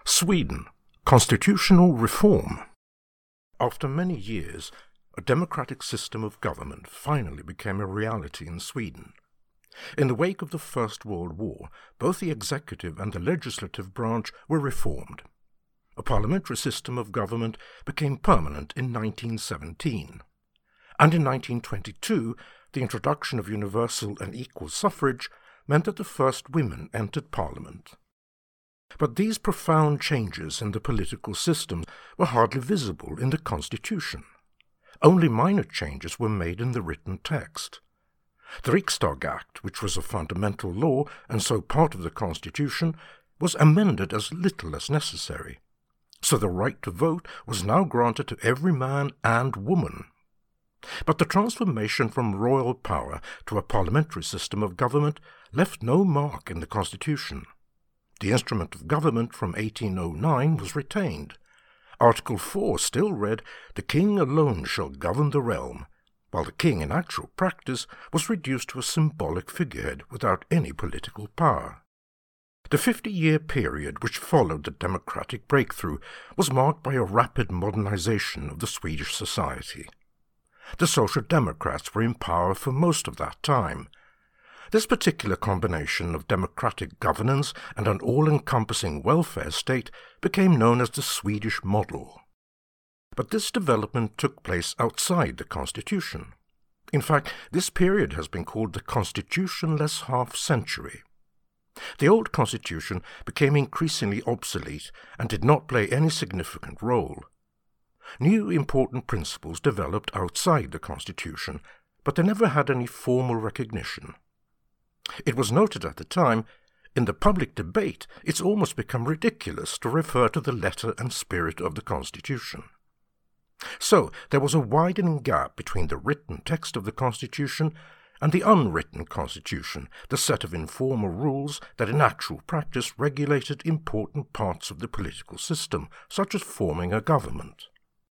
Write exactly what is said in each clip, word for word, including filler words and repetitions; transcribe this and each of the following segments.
Sweden. Constitutional reform. After many years, a democratic system of government finally became a reality in Sweden. In the wake of the First World War, both the executive and the legislative branch were reformed. A parliamentary system of government became permanent in nineteen seventeen. And in nineteen twenty-two, the introduction of universal and equal suffrage meant that the first women entered Parliament. But these profound changes in the political system were hardly visible in the Constitution. Only minor changes were made in the written text. The Riksdag Act, which was a fundamental law and so part of the Constitution, was amended as little as necessary. So the right to vote was now granted to every man and woman. But the transformation from royal power to a parliamentary system of government left no mark in the Constitution. The instrument of government from eighteen oh nine was retained. Article four still read, "The king alone shall govern the realm," while the king in actual practice was reduced to a symbolic figurehead without any political power. The fifty-year period which followed the democratic breakthrough was marked by a rapid modernization of the Swedish society. The Social Democrats were in power for most of that time. This particular combination of democratic governance and an all-encompassing welfare state became known as the Swedish model. But this development took place outside the Constitution. In fact, this period has been called the Constitutionless half-century. The old Constitution became increasingly obsolete and did not play any significant role. New important principles developed outside the Constitution, but they never had any formal recognition. It was noted at the time, in the public debate it's almost become ridiculous to refer to the letter and spirit of the Constitution. So there was a widening gap between the written text of the Constitution and the unwritten Constitution, the set of informal rules that in actual practice regulated important parts of the political system, such as forming a government.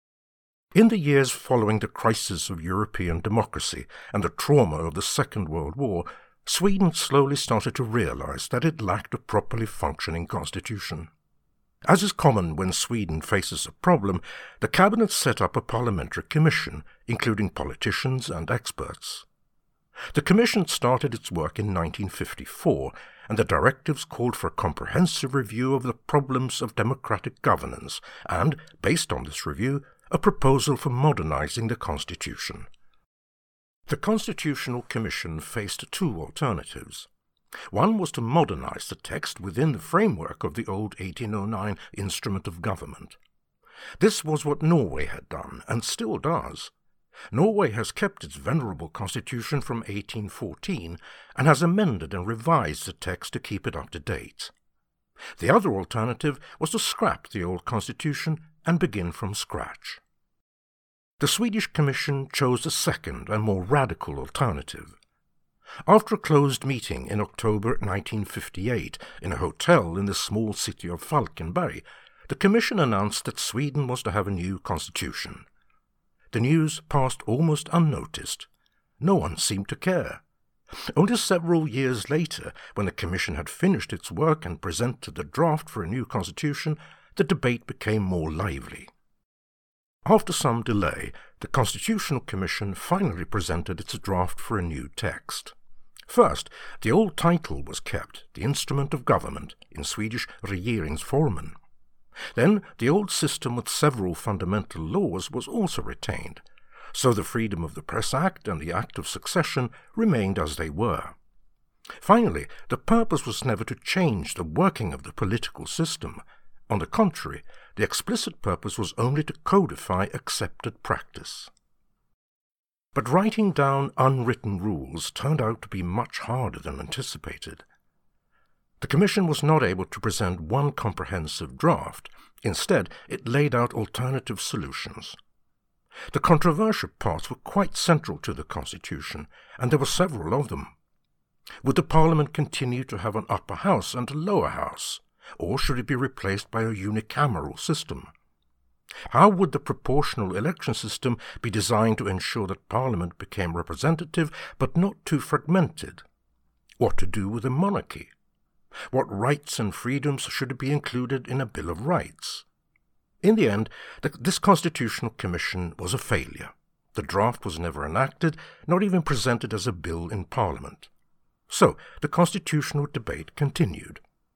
In the years following the crisis of European democracy and the trauma of the Second World War, Sweden slowly started to realize that it lacked a properly functioning constitution. As is common when Sweden faces a problem, the cabinet set up a parliamentary commission, including politicians and experts. The commission started its work in nineteen fifty-four, and the directives called for a comprehensive review of the problems of democratic governance and, based on this review, a proposal for modernizing the constitution. The Constitutional Commission faced two alternatives. One was to modernize the text within the framework of the old eighteen oh nine instrument of government. This was what Norway had done, and still does. Norway has kept its venerable constitution from eighteen fourteen and has amended and revised the text to keep it up to date. The other alternative was to scrap the old constitution and begin from scratch. The Swedish Commission chose the second and more radical alternative. After a closed meeting in October nineteen fifty-eight in a hotel in the small city of Falkenberg, the Commission announced that Sweden was to have a new constitution. The news passed almost unnoticed. No one seemed to care. Only several years later, when the Commission had finished its work and presented the draft for a new constitution, the debate became more lively. After some delay, the Constitutional Commission finally presented its draft for a new text. First, the old title was kept, the Instrument of Government, in Swedish Regeringsformen. Then the old system with several fundamental laws was also retained, so the Freedom of the Press Act and the Act of Succession remained as they were. Finally, the purpose was never to change the working of the political system. On the contrary, the explicit purpose was only to codify accepted practice. But writing down unwritten rules turned out to be much harder than anticipated. The Commission was not able to present one comprehensive draft. Instead, it laid out alternative solutions. The controversial parts were quite central to the Constitution, and there were several of them. Would the Parliament continue to have an upper house and a lower house, or should it be replaced by a unicameral system? How would the proportional election system be designed to ensure that Parliament became representative but not too fragmented? What to do with a monarchy? What rights and freedoms should be included in a Bill of Rights? In the end, the, this Constitutional Commission was a failure. The draft was never enacted, not even presented as a bill in Parliament. So, the constitutional debate continued.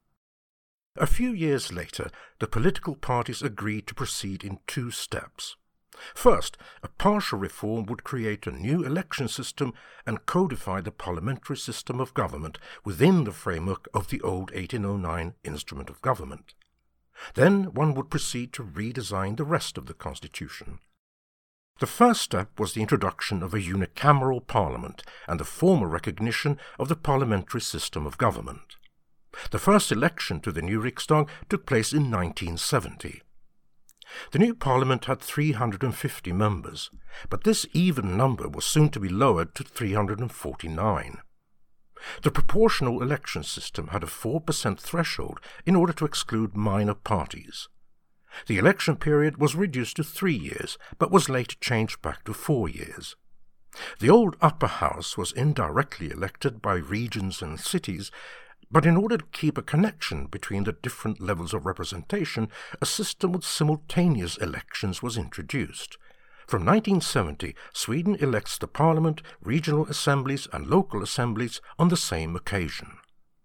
A few years later, the political parties agreed to proceed in two steps. First, a partial reform would create a new election system and codify the parliamentary system of government within the framework of the old eighteen oh nine Instrument of Government. Then one would proceed to redesign the rest of the Constitution. The first step was the introduction of a unicameral parliament and the formal recognition of the parliamentary system of government. The first election to the new Riksdag took place in nineteen seventy. The new parliament had three hundred fifty members, but this even number was soon to be lowered to three hundred forty-nine. The proportional election system had a four percent threshold in order to exclude minor parties. The election period was reduced to three years, but was later changed back to four years. The old upper house was indirectly elected by regions and cities, but in order to keep a connection between the different levels of representation, a system with simultaneous elections was introduced. From nineteen seventy, Sweden elects the parliament, regional assemblies and local assemblies on the same occasion.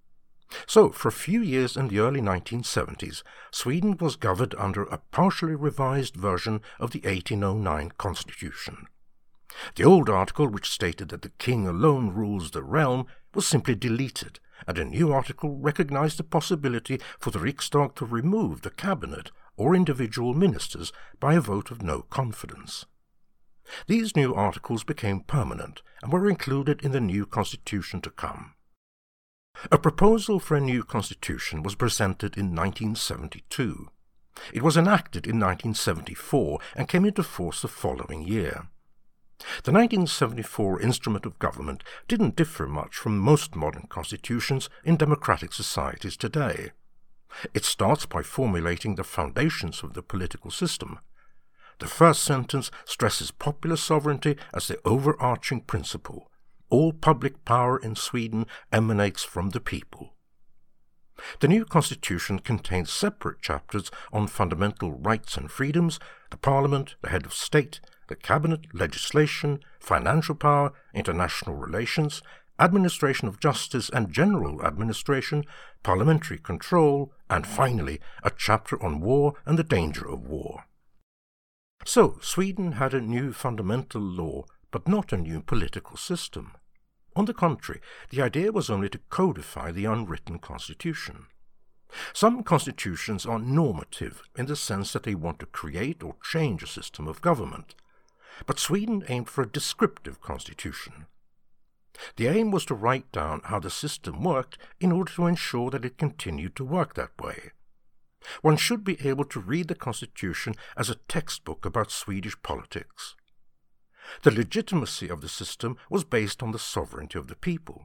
So, for a few years in the early nineteen seventies, Sweden was governed under a partially revised version of the eighteen oh nine Constitution. The old article, which stated that the king alone rules the realm, was simply deleted, and a new article recognized the possibility for the Riksdag to remove the cabinet or individual ministers by a vote of no confidence. These new articles became permanent and were included in the new constitution to come. A proposal for a new constitution was presented in nineteen seventy-two. It was enacted in nineteen seventy-four and came into force the following year. The nineteen seventy-four Instrument of Government didn't differ much from most modern constitutions in democratic societies today. It starts by formulating the foundations of the political system. The first sentence stresses popular sovereignty as the overarching principle. All public power in Sweden emanates from the people. The new constitution contains separate chapters on fundamental rights and freedoms, the parliament, the head of state, the cabinet, legislation, financial power, international relations, administration of justice and general administration, parliamentary control, and finally a chapter on war and the danger of war. So, Sweden had a new fundamental law, but not a new political system. On the contrary, the idea was only to codify the unwritten constitution. Some constitutions are normative in the sense that they want to create or change a system of government, but Sweden aimed for a descriptive constitution. The aim was to write down how the system worked in order to ensure that it continued to work that way. One should be able to read the constitution as a textbook about Swedish politics. The legitimacy of the system was based on the sovereignty of the people,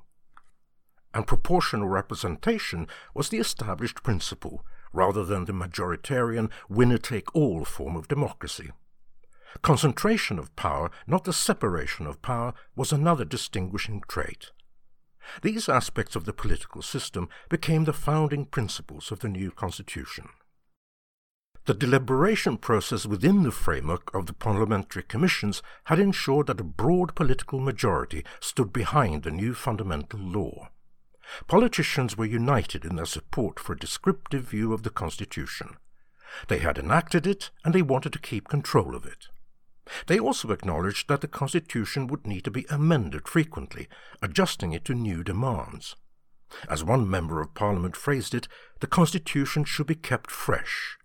and proportional representation was the established principle, rather than the majoritarian winner-take-all form of democracy. Concentration of power, not the separation of power, was another distinguishing trait. These aspects of the political system became the founding principles of the new constitution. The deliberation process within the framework of the parliamentary commissions had ensured that a broad political majority stood behind the new fundamental law. Politicians were united in their support for a descriptive view of the constitution. They had enacted it, and they wanted to keep control of it. They also acknowledged that the constitution would need to be amended frequently, adjusting it to new demands. As one member of parliament phrased it, the constitution should be kept fresh.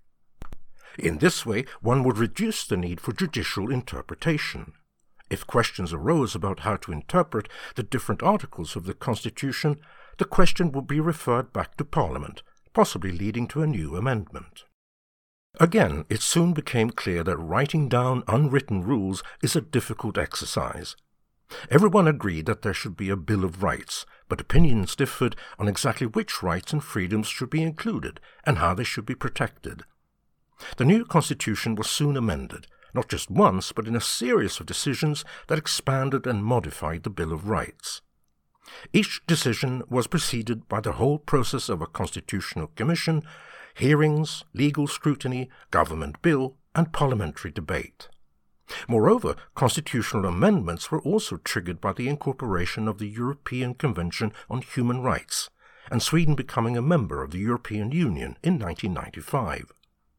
In this way, one would reduce the need for judicial interpretation. If questions arose about how to interpret the different articles of the Constitution, the question would be referred back to Parliament, possibly leading to a new amendment. Again, it soon became clear that writing down unwritten rules is a difficult exercise. Everyone agreed that there should be a Bill of Rights, but opinions differed on exactly which rights and freedoms should be included and how they should be protected. The new constitution was soon amended, not just once, but in a series of decisions that expanded and modified the Bill of Rights. Each decision was preceded by the whole process of a constitutional commission, hearings, legal scrutiny, government bill, and parliamentary debate. Moreover, constitutional amendments were also triggered by the incorporation of the European Convention on Human Rights, and Sweden becoming a member of the European Union in nineteen ninety-five.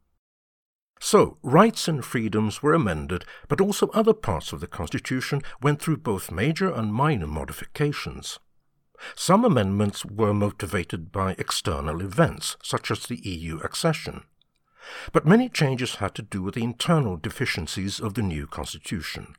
So, rights and freedoms were amended, but also other parts of the Constitution went through both major and minor modifications. Some amendments were motivated by external events, such as the E U accession. But many changes had to do with the internal deficiencies of the new constitution.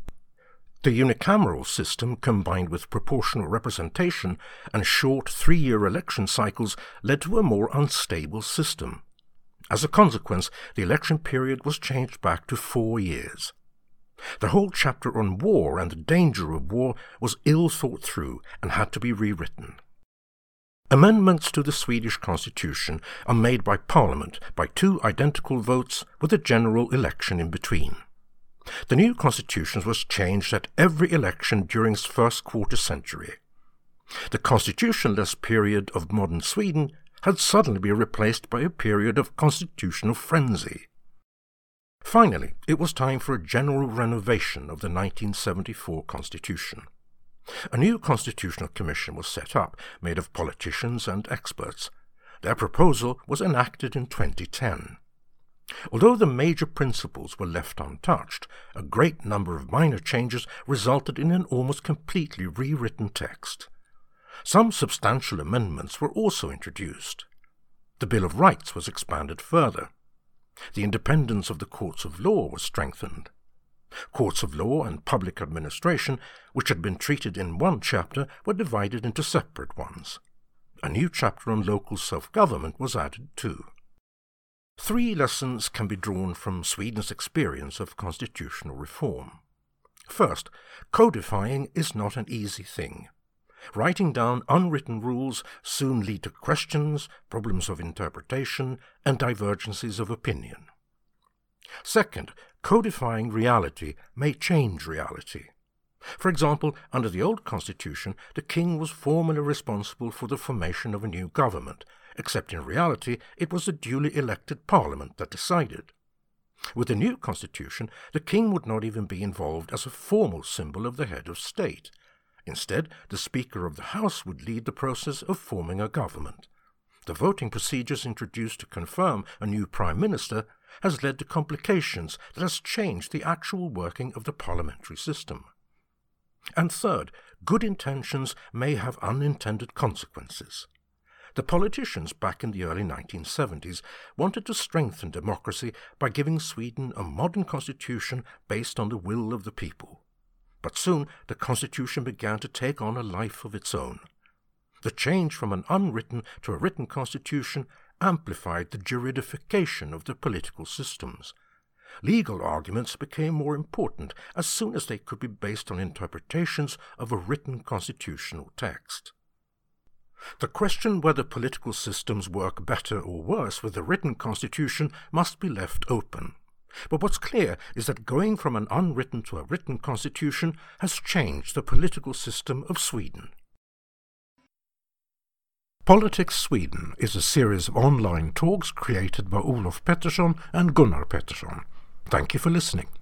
The unicameral system, combined with proportional representation and short three-year election cycles, led to a more unstable system. As a consequence, the election period was changed back to four years. The whole chapter on war and the danger of war was ill thought through and had to be rewritten. Amendments to the Swedish constitution are made by Parliament by two identical votes with a general election in between. The new constitution was changed at every election during its first quarter century. The constitutionless period of modern Sweden had suddenly been replaced by a period of constitutional frenzy. Finally, it was time for a general renovation of the nineteen seventy-four constitution. A new constitutional commission was set up, made of politicians and experts. Their proposal was enacted in twenty ten. Although the major principles were left untouched, a great number of minor changes resulted in an almost completely rewritten text. Some substantial amendments were also introduced. The Bill of Rights was expanded further. The independence of the courts of law was strengthened. Courts of law and public administration, which had been treated in one chapter, were divided into separate ones. A new chapter on local self-government was added too. Three lessons can be drawn from Sweden's experience of constitutional reform. First, codifying is not an easy thing. Writing down unwritten rules soon lead to questions, problems of interpretation, and divergences of opinion. Second, codifying reality may change reality. For example, under the old constitution, the king was formally responsible for the formation of a new government, except in reality it was the duly elected parliament that decided. With the new constitution, the king would not even be involved as a formal symbol of the head of state. Instead, the Speaker of the House would lead the process of forming a government. The voting procedures introduced to confirm a new Prime Minister has led to complications that has changed the actual working of the parliamentary system. And third, good intentions may have unintended consequences. The politicians back in the early nineteen seventies wanted to strengthen democracy by giving Sweden a modern constitution based on the will of the people. But soon the constitution began to take on a life of its own. The change from an unwritten to a written constitution amplified the juridification of the political systems. Legal arguments became more important as soon as they could be based on interpretations of a written constitutional text. The question whether political systems work better or worse with a written constitution must be left open. But what's clear is that going from an unwritten to a written constitution has changed the political system of Sweden. Politics Sweden is a series of online talks created by Olof Pettersson and Gunnar Pettersson. Thank you for listening.